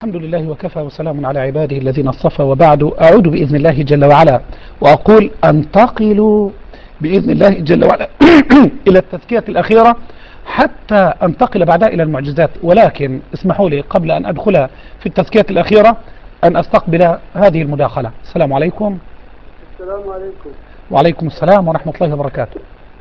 الحمد لله وكفى وسلام على عباده الذين اصطفى، وبعد أعود بإذن الله جل وعلا وأقول أنتقل بإذن الله جل وعلا إلى التزكية الأخيرة حتى أنتقل بعدها إلى المعجزات. ولكن اسمحوا لي قبل أن أدخل في التزكية الأخيرة أن أستقبل هذه المداخلة. السلام عليكم. السلام عليكم. وعليكم السلام ورحمة الله وبركاته.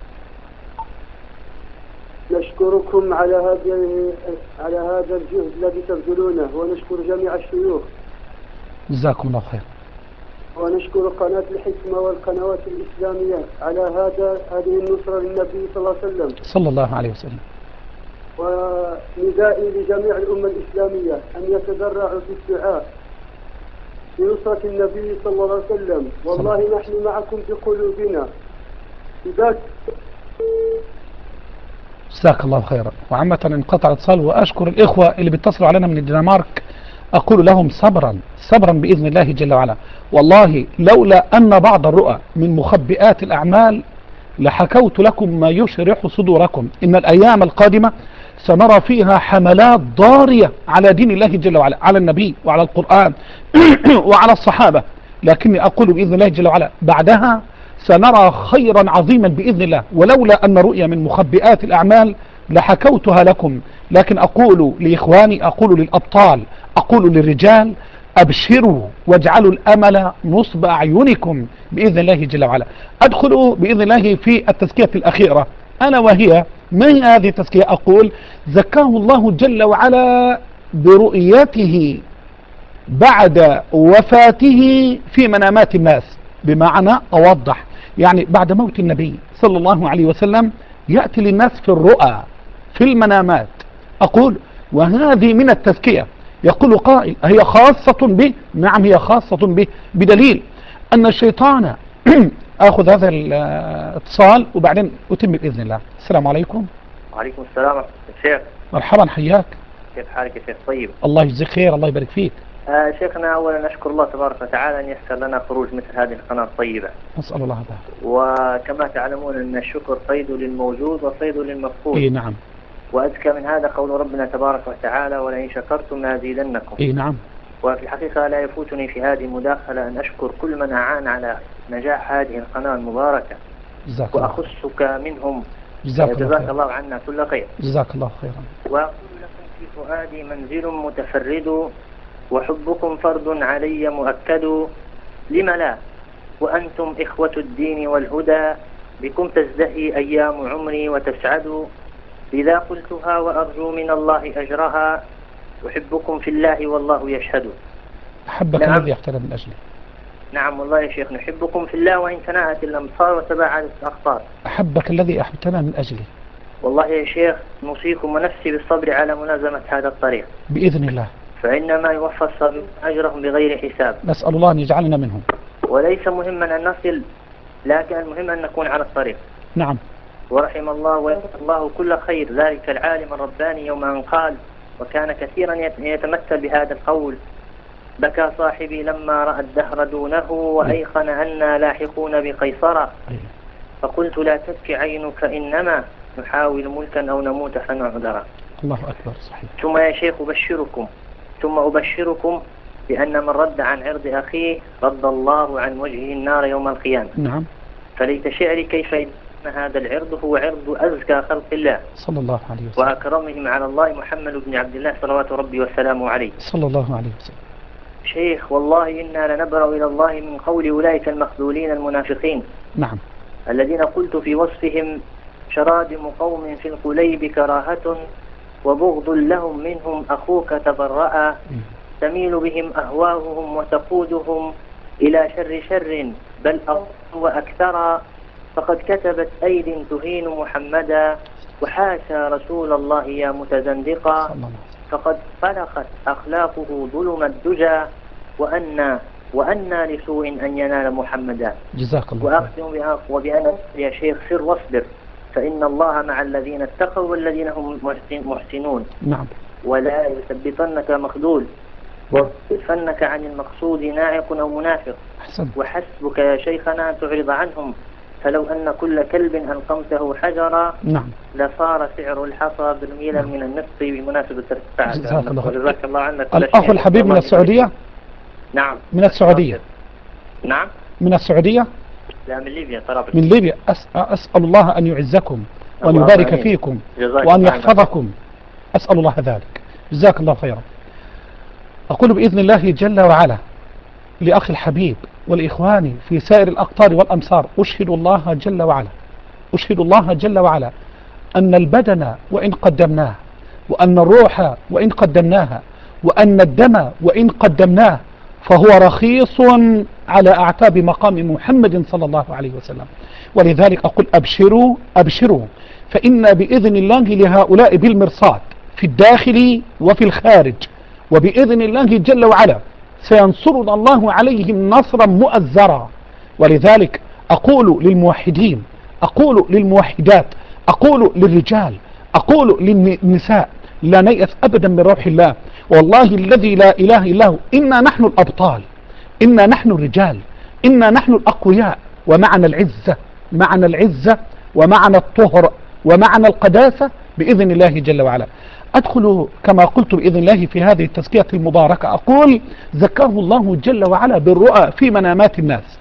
نشكركم على هذا الجهد الذي تبذلونه، ونشكر جميع الشيوخ، جزاكم الله خير. ونشكر قناة الحكمة والقنوات الإسلامية على هذه النصرة للنبي صلى الله عليه وسلم. صلى الله عليه وسلم. وندائي لجميع الأمة الإسلامية أن يتذرعوا في الدعاء لنصرة النبي صلى الله عليه وسلم. والله نحن معكم بقلوبنا. جزاك الله خيرا. وعامة انقطع الاتصال، وأشكر الإخوة اللي بيتصلوا علينا من الدنمارك، أقول لهم صبرا صبرا بإذن الله جل وعلا. والله لولا أن بعض الرؤى من مخبئات الأعمال لحكوت لكم ما يشرح صدوركم. إن الأيام القادمة سنرى فيها حملات ضارية على دين الله جل وعلا، على النبي وعلى القرآن وعلى الصحابة. لكني أقول بإذن الله جل وعلا بعدها سنرى خيرا عظيما بإذن الله، ولولا أن رؤيا من مخبئات الأعمال لحكوتها لكم. لكن أقول لإخواني، أقول للأبطال، أقول للرجال: أبشروا واجعلوا الأمل نصب أعينكم بإذن الله جل وعلا. أدخل بإذن الله في التزكية الأخيرة، ألا وهي ما هي هذه التزكية؟ أقول: زكاه الله جل وعلا برؤيته بعد وفاته في منامات الناس. بمعنى أوضح، يعني بعد موت النبي صلى الله عليه وسلم يأتي للناس في الرؤى في المنامات. أقول: وهذه من التزكية. يقول قائل: هي خاصة به؟ نعم، هي خاصة به، بدليل أن الشيطان أخذ هذا الاتصال وبعدين أتم بإذن الله. السلام عليكم. وعليكم السلام ورحمة الله. شيخ مرحبا، حياك. كيف حالك يا شيخ؟ طيب، الله يجزيك خير، الله يبارك فيك. شيخنا، أولا نشكر الله تبارك وتعالى أن يسر لنا خروج مثل هذه القناة الطيبة، نسأل الله ذلك. وكما تعلمون أن الشكر صيد للموجود وصيد للمفقود. إيه نعم. وأذكى من هذا قول ربنا تبارك وتعالى: ولئن شكرتم لأزيدنكم. إيه نعم. وفي الحقيقة لا يفوتني في هذه المداخلة أن أشكر كل من أعان على نجاح هذه القناة المباركة، وأخصك منهم. جزاك الله عنا كل خير. جزاك الله خيرا. وأقول لكم: في فؤادي منزل متفرد، وحبكم فرض علي مؤكد. لم لا وأنتم إخوة الدين والهدى، بكم تزدهي أيام عمري وتسعد. لذا قلتها وأرجو من الله أجرها، أحبكم في الله والله يشهد. أحبك نعم. الذي احتلى من أجلي. نعم والله يا شيخ، نحبكم في الله وإن تناءت الأمصار وتباعدت الأخطار. أحبك الذي أحببتنا من أجلي. والله يا شيخ نوصيكم ونفسي بالصبر على ملازمة هذا الطريق بإذن الله، فإنما يوفى الصابرون أجرهم بغير حساب. نسأل الله أن يجعلنا منهم. وليس مهما أن نصل، لكن المهم أن نكون على الطريق. نعم. ورحم الله ويجزي الله كل خير ذلك العالم الرباني يوم أن قال، وكان كثيرا يتمثل بهذا القول: بكى صاحبي لما رأى الدهر دونه، وأيقن أنا لاحقون بقيصرة. فقلت: لا تبكي عينك، إنما نحاول ملكا أو نموت فنعذرا. الله أكبر. صحيح. ثم يا شيخ أبشركم بأن من رد عن عرض أخيه رد الله عن وجهه النار يوم القيامة. نعم. فليت شعري كيف أن هذا العرض هو عرض أزكى خلق الله صلى الله عليه وسلم، وأكرمهم على الله محمد بن عبد الله صلوات ربي وسلامه عليه. صلى الله عليه وسلم. شيخ والله إنا لنبرأ إلى الله من قول أولئك المخذولين المنافقين. نعم. الذين قلت في وصفهم: شرادم قوم في القليب كراهة، وبغض لهم منهم أخوك تبرأ. تميل بهم أهواؤهم وتقودهم إلى شر بل وأكثر. فقد كتبت أيد تهين محمدا، وحاشا رسول الله يا متزندقا. فقد فلقت أخلاقه ظلم الدجى، وأنى لسوء أن ينال محمدا. جزاك الله. وأختم وبأن يا شيخ سر واصبر، فإن الله مع الذين اتقوا والذين هم محسنون. نعم. ولا يثبطنك مخذول ويصرفنك عن المقصود ناعق أو منافق. أحسن. وحسبك يا شيخنا أن تعرض عنهم، فلو أن كل كلب ألقمته حجرا نعم. لصار سعر الحصى برميلا من النفط بمناسبة ارتفاع سعر جزاك الله النفط. خير. جزاك الله عنا كل الأخ شيء. الحبيب من السعودية؟ نعم من السعودية. نعم من السعودية؟ لا، من ليبيا طرابلس. من ليبيا. أسأل الله أن يعزكم وأن اللهم يبارك آمين. فيكم جزاك وأن الله يحفظكم. أسأل الله ذلك. جزاك الله خيرا. أقول بإذن الله جل وعلا لأخي الحبيب والإخوان في سائر الأقطار والأمصار، أشهد الله جل وعلا، أشهد الله جل وعلا أن البدن وإن قدمناه، وأن الروح وإن قدمناها، وأن الدم وإن قدمناه، فهو رخيص على أعتاب مقام محمد صلى الله عليه وسلم. ولذلك أقول أبشروا أبشروا، فإن بإذن الله لهؤلاء بالمرصاد في الداخل وفي الخارج، وبإذن الله جل وعلا سينصرنا الله عليهم نصرا مؤزرا. ولذلك أقول للموحدين، أقول للموحدات، أقول للرجال، أقول للنساء، لا نيأس أبدا من روح الله. والله الذي لا إله إلا هو، إنا نحن الأبطال، إنا نحن الرجال، إنا نحن الأقوياء، ومعنا العزة، معنا العزة، ومعنا الطهر، ومعنا القداسة بإذن الله جل وعلا. أدخل كما قلت بإذن الله في هذه التزكية المباركة، أقول ذكره الله جل وعلا بالرؤى في منامات الناس.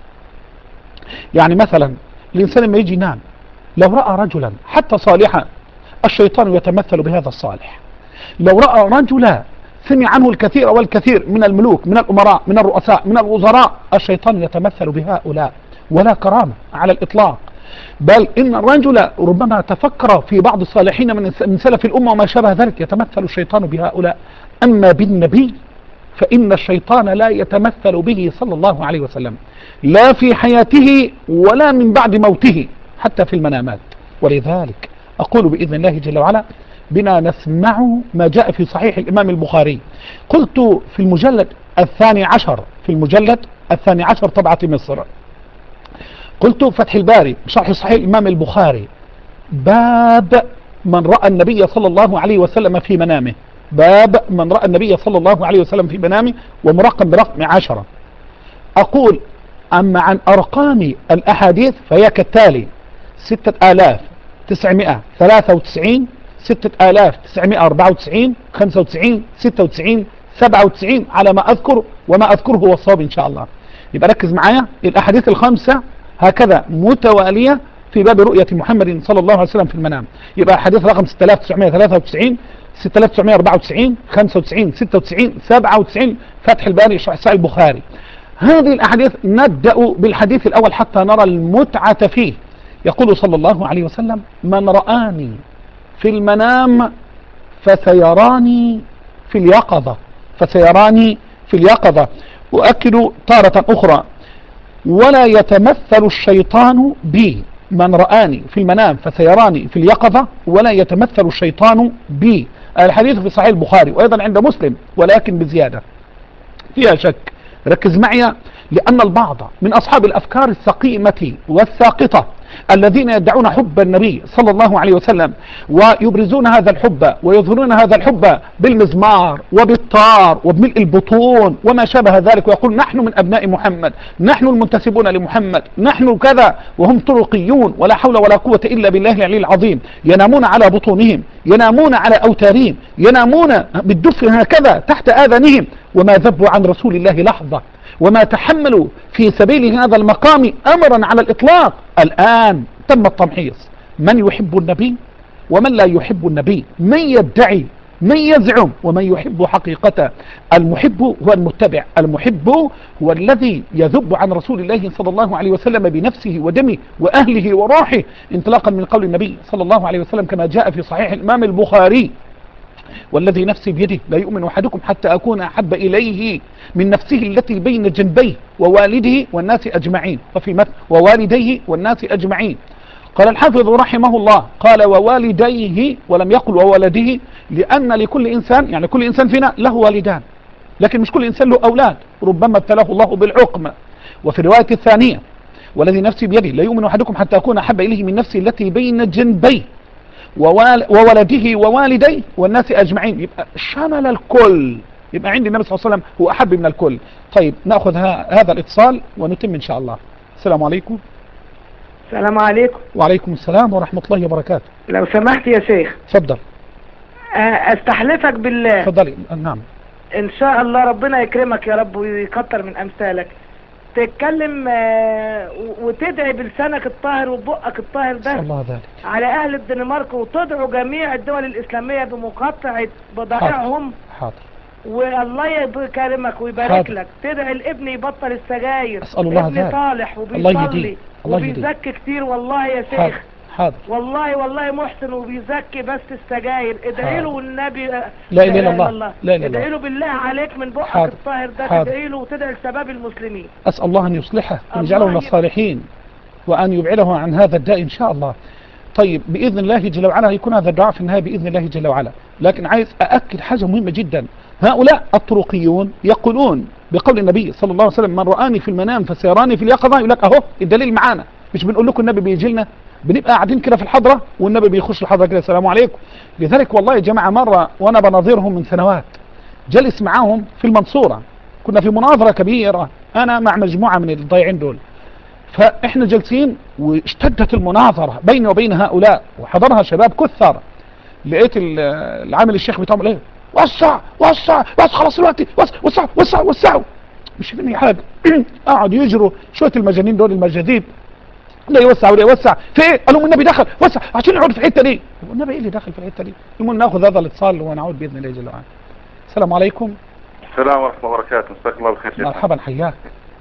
يعني مثلا الإنسان لما يجي ينام لو رأى رجلا حتى صالحا، الشيطان يتمثل بهذا الصالح. لو رأى رجلا سمع عنه الكثير والكثير من الملوك، من الأمراء، من الرؤساء، من الوزراء، الشيطان يتمثل بهؤلاء، ولا كرامة على الإطلاق. بل إن الرجل ربما تفكر في بعض الصالحين من سلف الأمة وما شابه ذلك، يتمثل الشيطان بهؤلاء. أما بالنبي فإن الشيطان لا يتمثل به صلى الله عليه وسلم، لا في حياته ولا من بعد موته، حتى في المنامات. ولذلك أقول بإذن الله جل وعلا بنا نسمع ما جاء في صحيح الإمام البخاري. قلت في المجلد 12، في المجلد 12 طبعة مصر، قلت فتح الباري شرح صحيح الإمام البخاري، باب من رأى النبي صلى الله عليه وسلم في منامه، باب من رأى النبي صلى الله عليه وسلم في منامه، ومرقم برقم 10. أقول أما عن أرقام الأحاديث فهي كالتالي: 6993، 6994، 95، 96، 97 على ما أذكر، وما أذكره هو الصواب إن شاء الله. يبقى ركز معايا، الأحاديث الخمسة هكذا متوالية في باب رؤية محمد صلى الله عليه وسلم في المنام. يبقى الحديث رقم 6993، 6994، 95، 96، 97 فتح الباري شرح صحيح البخاري. هذه الأحاديث نبدأ بالحديث الأول حتى نرى المتعة فيه. يقول صلى الله عليه وسلم: من رآني في المنام فسيراني في اليقظة، فسيراني في اليقظة. وأكد تارة أخرى: ولا يتمثل الشيطان بي. من رآني في المنام فسيراني في اليقظة ولا يتمثل الشيطان بي. الحديث في صحيح البخاري وأيضا عند مسلم، ولكن بزيادة فيها شك. ركز معي، لأن البعض من أصحاب الأفكار السقيمة والساقطة الذين يدعون حب النبي صلى الله عليه وسلم ويبرزون هذا الحب ويظهرون هذا الحب بالمزمار وبالطار وبملء البطون وما شابه ذلك، ويقول: نحن من أبناء محمد، نحن المنتسبون لمحمد، نحن كذا، وهم طرقيون ولا حول ولا قوة إلا بالله العلي العظيم. ينامون على بطونهم، ينامون على أوتارهم، ينامون بالدف هكذا تحت آذانهم، وما ذبوا عن رسول الله لحظة، وما تحملوا في سبيل هذا المقام أمرا على الإطلاق. الآن تم التمحيص: من يحب النبي ومن لا يحب النبي، من يدعي، من يزعم، ومن يحب حقيقة. المحب هو المتبع، المحب هو الذي يذب عن رسول الله صلى الله عليه وسلم بنفسه ودمه وأهله وروحه، انطلاقا من قول النبي صلى الله عليه وسلم كما جاء في صحيح الإمام البخاري: والذي نفسي بيده لا يؤمن أحدكم حتى أكون أحب إليه من نفسه التي بين جنبيه ووالده والناس أجمعين، وفي مثل ووالديه والناس أجمعين. قال الحافظ رحمه الله: قال ووالديه ولم يقل وولده، لأن لكل إنسان، يعني كل إنسان فينا له والدان، لكن مش كل إنسان له أولاد، ربما ابتلاه الله بالعقم. وفي الرواية الثانية: والذي نفسي بيده لا يؤمن أحدكم حتى أكون أحب إليه من نفسه التي بين جنبيه وولده ووالديه والناس أجمعين. يبقى شمل الكل، يبقى عند النبي صلى الله عليه وسلم هو أحب من الكل. طيب نأخذ هذا الاتصال ونتم إن شاء الله. السلام عليكم. السلام عليكم. وعليكم السلام ورحمة الله وبركاته. لو سمحت يا شيخ، اتفضل. استحلفك بالله. اتفضلي. نعم. ان شاء الله ربنا يكرمك يا رب ويكتر من امثالك، تتكلم وتدعي بلسانك الطاهر وبقك الطاهر ده الله ذلك على اهل الدنمارك، وتدعو جميع الدول الاسلامية بمقاطعة بضائعهم. حاضر. والله يكرمك ويبارك لك. تدعي الابن يبطل السجاير. أسأل الله ابن ذلك. صالح الله وبيصلي يهديه. الله يهديه. وبيزكي كتير والله يا شيخ. حاضر. والله محسن وبيزكي بس السجاير. ادعي له والنبي. لا اله الا الله. لا اله الا ادعي الله. له بالله عليك من بقك حاضر. الطاهر ده. حاضر. تدعي له وتدعي لشباب المسلمين. أسأل الله أن يصلحه وأن يجعله من الصالحين وأن يبعده عن هذا الداء إن شاء الله. طيب بإذن الله جل وعلا يكون هذا الدعاء في النهاية بإذن الله جل وعلا. لكن عايز أأكد حاجة مهمة جدا. هؤلاء الطرقيون يقولون بقول النبي صلى الله عليه وسلم: من رآني في المنام فسيراني في اليقظة. يقول لك أهو الدليل معانا، مش بنقول لكم النبي بيجي لنا، بنبقى قاعدين كده في الحضرة والنبي بيخش الحضرة كده السلام عليكم. لذلك والله يا جماعة مرة وأنا بناظرهم من سنوات جلس معاهم في المنصورة، كنا في مناظرة كبيرة أنا مع مجموعة من الضيعين دول، فإحنا جالسين واشتدت المناظرة بيني وبين هؤلاء وحضرها شباب كثر. لقيت العامل الشيخ بتاعهم ايه: وسع وسع بس خلاص الوقت، وسع وسع وسعوا، مش فيني حاجة. قعدوا يجروا شوية المجانين دول المجاديد، لا يوسع ولا يوسع في ايه؟ قالوا النبي دخل وسع عشان يقعد في الحته دي. النبي ايه اللي دخل في الحته دي؟ المهم ناخذ هذا الاتصال ونعود باذن الله جل وعلا. السلام عليكم. السلام ورحمه الله وبركاته. مساك الله بالخير. مرحبا حياك.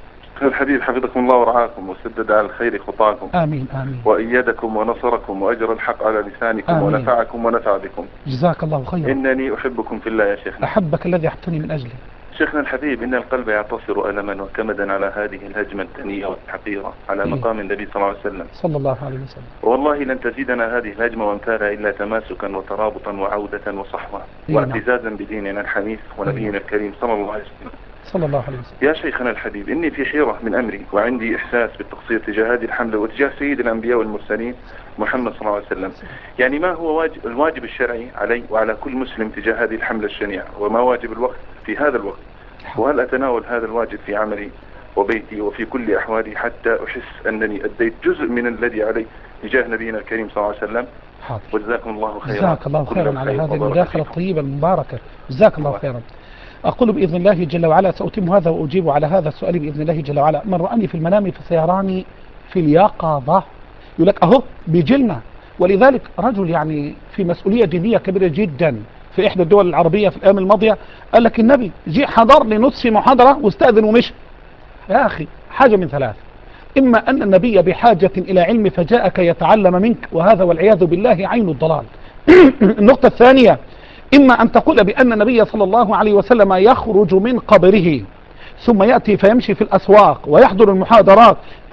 الحبيب حفظكم الله ورعاكم وسدد على الخير خطاكم. امين امين. وايدكم ونصركم واجر الحق على لسانكم. آمين. ونفعكم ونفع بكم. جزاك الله خيرا. انني احبكم في الله يا شيخنا. احبك الذي احبتني من اجله. شيخنا الحبيب، إن القلب يعتصر ألما وكمدا على هذه الهجمة الدنيئة والحقيرة على مقام النبي صلى الله عليه وسلم صلى الله عليه وسلم. والله لن تزيدنا هذه الهجمة وامثالها إلا تماسكا وترابطا وعودة وصحوة واعتزازا بديننا الحنيف ونبينا الكريم صلى الله عليه وسلم. صلى الله عليه وسلم. يا شيخنا الحبيب، إني في حيرة من أمري وعندي إحساس بالتقصير تجاه هذه الحملة وتجاه سيد الأنبياء والمرسلين محمد صلى الله عليه وسلم. يعني ما هو الواجب الشرعي علي وعلى كل مسلم تجاه هذه الحملة الشنيعة، وما واجب الوقت في هذا الوقت، وهل أتناول هذا الواجب في عملي وبيتي وفي كل أحوالي حتى أحس أنني أديت جزء من الذي علي تجاه نبينا الكريم صلى الله عليه وسلم. حاضر. وجزاكم الله خيرا. جزاك الله خيرا على هذه المداخلة الطيبة المباركة. جزاك الله خيرا. أقول بإذن الله جل وعلا سأتم هذا وأجيب على هذا السؤال بإذن الله جل وعلا. من رآني في المنام فسيراني في اليقظة. يقول لك أهو بيجلنا. ولذلك رجل يعني في مسؤولية دينية كبيرة جدا في إحدى الدول العربية في الأيام الماضية قال لك النبي جي حضر لنصف محاضرة واستأذن ومشي. يا أخي حاجة من ثلاث: إما أن النبي بحاجة إلى علم فجاءك يتعلم منك، وهذا والعياذ بالله عين الضلال. النقطة الثانية: إما أن تقول بأن النبي صلى الله عليه وسلم يخرج من قبره ثم يأتي فيمشي في الأسواق ويحضر المحاضرات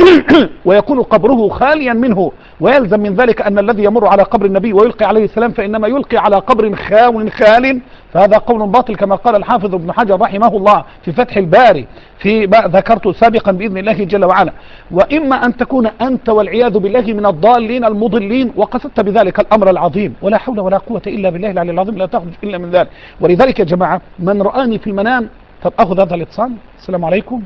ويكون قبره خاليا منه، ويلزم من ذلك أن الذي يمر على قبر النبي ويلقي عليه السلام فإنما يلقي على قبر خال، فهذا قول باطل كما قال الحافظ ابن حجر رحمه الله في فتح الباري في ذكرته سابقا بإذن الله جل وعلا. وإما أن تكون أنت والعياذ بالله من الضالين المضلين وقصدت بذلك الأمر العظيم، ولا حول ولا قوة إلا بالله العلي العظيم، لا تخرج إلا من ذلك. ولذلك يا جماعة من رآني في المنام. طب أخذ هذا الاتصال. السلام عليكم.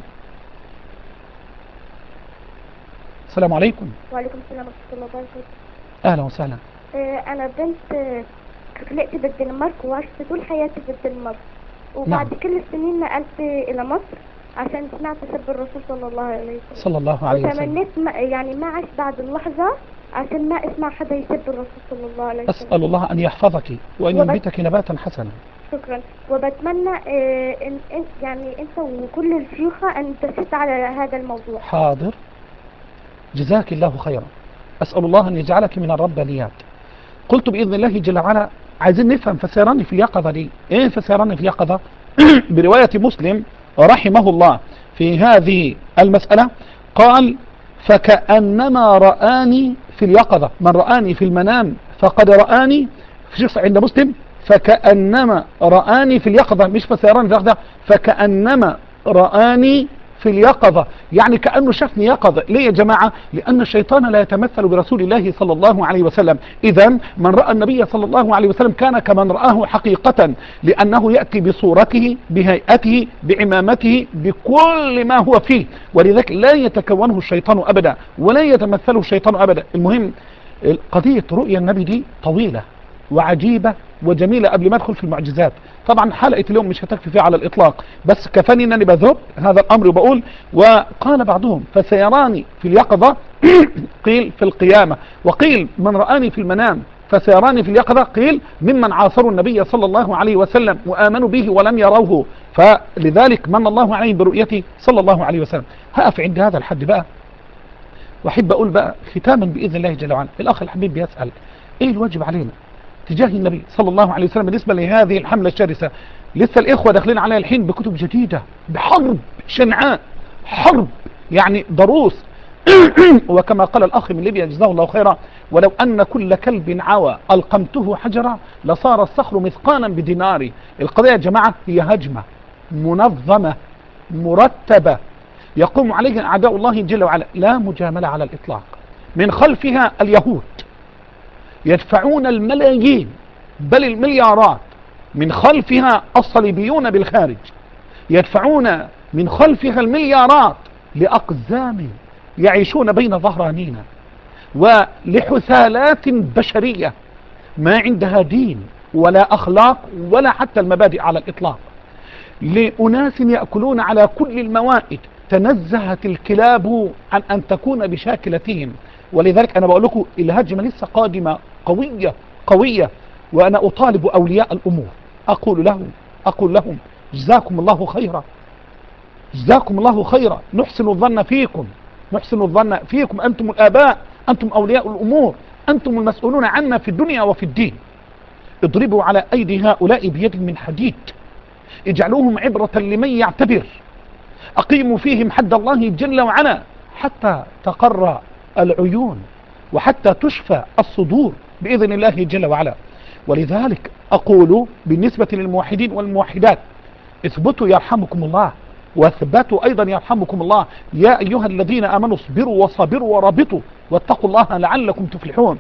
السلام عليكم. وعليكم السلام ورحمة الله وبركاته. أهلا وسهلا. أنا بنت خلقت بالدنمارك وعشت طول حياتي في الدنمارك، وبعد نعم. كل السنين نقلت إلى مصر عشان سمعت سب الرسول صلى الله عليه وسلم. صلى الله عليه وسلم. وتمنيت يعني ما عشت بعد اللحظة عشان ما اسمع حدا يسب الرسول صلى الله عليه وسلم. أسأل الله أن يحفظك وأن ينبتك نباتا حسنا. شكرا. وبتمنى يعني انت وكل الشيوخ ان تسد على هذا الموضوع. حاضر. جزاك الله خيرا. أسأل الله أن يجعلك من الربانيات. قلت بإذن الله جل وعلا عايزين نفهم فسيراني في اليقظة دي ايه؟ فسيراني في اليقظة برواية مسلم رحمه الله في هذه المسألة قال: فكأنما رآني في اليقظة. من رآني في المنام فقد رآني. في شخص عند مسلم فكأنما رآني في اليقظة، مش فسيراني في اليقظة، فكأنما رآني في اليقظة، يعني كأنه شافني يقظة. ليه يا جماعة؟ لأن الشيطان لا يتمثل برسول الله صلى الله عليه وسلم. إذا من رأى النبي صلى الله عليه وسلم كان كمن رآه حقيقة، لأنه يأتي بصورته بهيئته بعمامته بكل ما هو فيه، ولذلك لا يتكونه الشيطان أبدا ولا يتمثله الشيطان أبدا. المهم قضية رؤيا النبي دي طويلة وعجيبة وجميلة. قبل ما ادخل في المعجزات، طبعا حلقة اليوم مش هتكفي فيها على الإطلاق، بس كفاني انني بذهب هذا الأمر وبقول. وقال بعضهم فسيراني في اليقظة قيل في القيامة، وقيل من رآني في المنام فسيراني في اليقظة، قيل ممن عاصروا النبي صلى الله عليه وسلم وآمنوا به ولم يروه، فلذلك من الله عليه برؤيته صلى الله عليه وسلم. هقف عند هذا الحد بقى، واحب اقول بقى ختاما باذن الله جل وعلا. الاخ الحبيب بيسال ايه الواجب علينا تجاه النبي صلى الله عليه وسلم بالنسبه لهذه الحمله الشرسه. لسه الاخوه داخلين عليها الحين بكتب جديده، بحرب شنعاء، حرب يعني ضروس وكما قال الاخ من ليبيا جزاه الله خيرا: ولو ان كل كلب عوى القمته حجرا لصار الصخر مثقالا بديناري. القضيه يا جماعه هي هجمه منظمه مرتبه يقوم عليها أعداء الله جل وعلا، لا مجاملة على الإطلاق. من خلفها اليهود يدفعون الملايين بل المليارات، من خلفها الصليبيون بالخارج يدفعون من خلفها المليارات لأقزام يعيشون بين ظهرانينا ولحثالات بشرية ما عندها دين ولا أخلاق ولا حتى المبادئ على الإطلاق، لأناس يأكلون على كل الموائد تنزهت الكلاب عن أن تكون بشاكلتهم. ولذلك أنا بقول لكم الهجمة لسه قادمة قوية قوية، وأنا أطالب أولياء الأمور أقول لهم جزاكم الله خيرا، جزاكم الله خيرا، نحسن الظن فيكم، أنتم الآباء، أنتم أولياء الأمور، أنتم المسؤولون عنا في الدنيا وفي الدين. اضربوا على أيدي هؤلاء بيد من حديد، اجعلوهم عبرة لمن يعتبر، أقيموا فيهم حد الله جل وعلا حتى تقر العيون وحتى تشفى الصدور بإذن الله جل وعلا. ولذلك أقول بالنسبة للموحدين والموحدات: اثبتوا يرحمكم الله، واثبتوا أيضا يرحمكم الله. يا أيها الذين آمنوا اصبروا وصابروا ورابطوا واتقوا الله لعلكم تفلحون.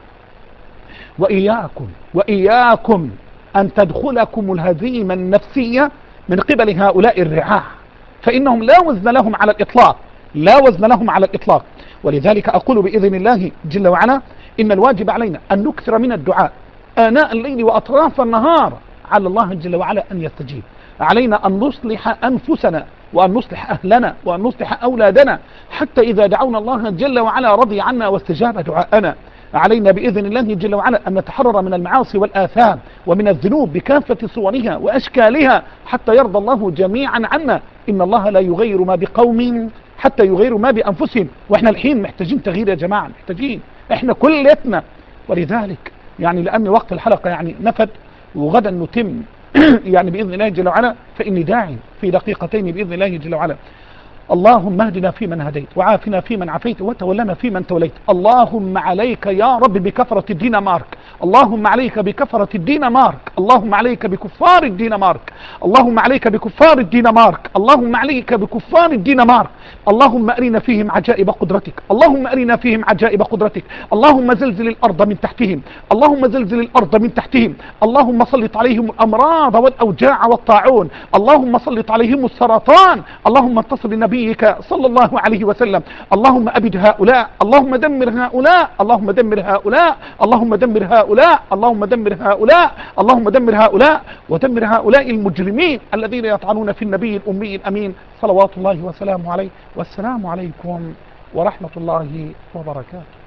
وإياكم أن تدخلكم الهزيمة النفسية من قبل هؤلاء الرعاع، فإنهم لا وزن لهم على الإطلاق. ولذلك أقول بإذن الله جل وعلا: إن الواجب علينا أن نكثر من الدعاء آناء الليل وأطراف النهار على الله جل وعلا أن يستجيب. علينا أن نصلح أنفسنا وأن نصلح أهلنا وأن نصلح أولادنا، حتى إذا دعونا الله جل وعلا رضي عنا واستجاب دعاءنا. علينا بإذن الله جل وعلا أن نتحرر من المعاصي والآثام ومن الذنوب بكافة صورها وأشكالها حتى يرضى الله جميعا عنا. إن الله لا يغير ما بقوم حتى يغيروا ما بأنفسهم. وإحنا الحين محتاجين تغيير يا جماعة، محتاجين إحنا كلتنا. ولذلك يعني لأن وقت الحلقة يعني نفد وغدا نتم يعني بإذن الله جل وعلا، فإني داعي في دقيقتين بإذن الله جل وعلا. اللهم اهدنا فيمن هديت، وعافنا فيمن عافيت، وتولنا فيمن توليت. اللهم عليك يا رب بكفرة الدنمارك، اللهم عليك بكفرة الدنمارك، اللهم عليك بكفار الدنمارك، اللهم عليك بكفار الدنمارك، اللهم عليك بكفار الدنمارك. اللهم أرنا فيهم عجائب قدرتك، اللهم أرنا فيهم عجائب قدرتك. اللهم زلزل الأرض من تحتهم، اللهم زلزل الأرض من تحتهم. اللهم سلط عليهم الأمراض والأوجاع والطاعون، اللهم سلط عليهم السرطان. اللهم انتصر لنبيك صلى الله عليه وسلم. اللهم أبد هؤلاء، اللهم دمر هؤلاء، اللهم دمر هؤلاء، اللهم دمر هؤلاء، اللهم دمر هؤلاء، اللهم دمر هؤلاء، ودمر هؤلاء المجرمين الذين يطعنون في النبي الأمي الأمين صلوات الله وسلامه عليه. والسلام عليكم ورحمة الله وبركاته.